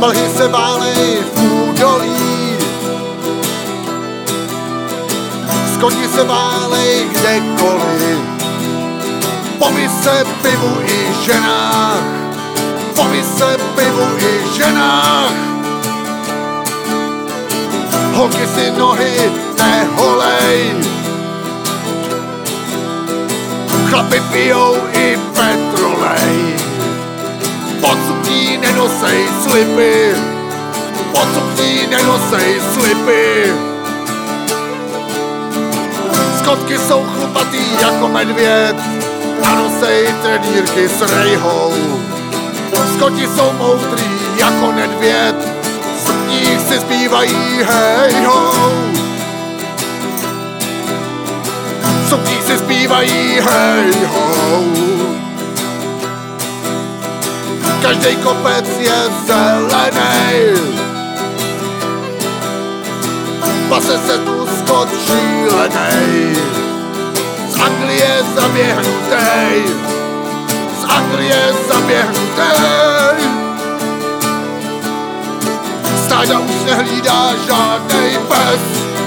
Mlhy se válej v údolí, skoti se válej kdekoliv. Poví se pivu i ženách, poví se pivu i ženách. Holky si nohy neholej, chlapi pijou i petrolej. Pod sukní nenosej slipy, pod sukní nenosej slipy. Skotky jsou chlupatý jako medvěd a nosej trenýrky s rejhou. Skoti jsou moudrý jako nedvěd, v sukních si zpívají hej ho. V sukních si zpívají hej ho. Každej kopec je zelenej, pase se tu skot šílenej. Z Anglie zaběhnutej, z Anglie zaběhnutej. Stáda už nehlídá žádnej pes,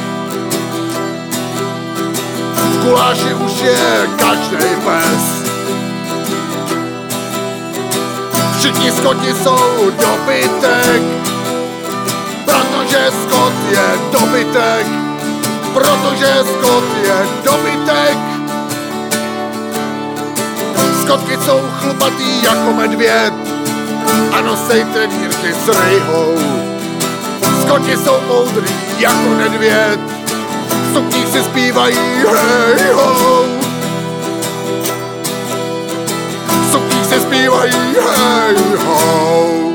v guláši už je každej pes. Všichni skoti jsou dobytek, protože skot je dobytek, protože skot je dobytek. Skotky jsou chlupatý jako medvěd a nosej trenýrky s rejhou. Skoti jsou moudrý jako nedvěd, v sukních si zpívají hej ho. V sukních si zpívají hej ho.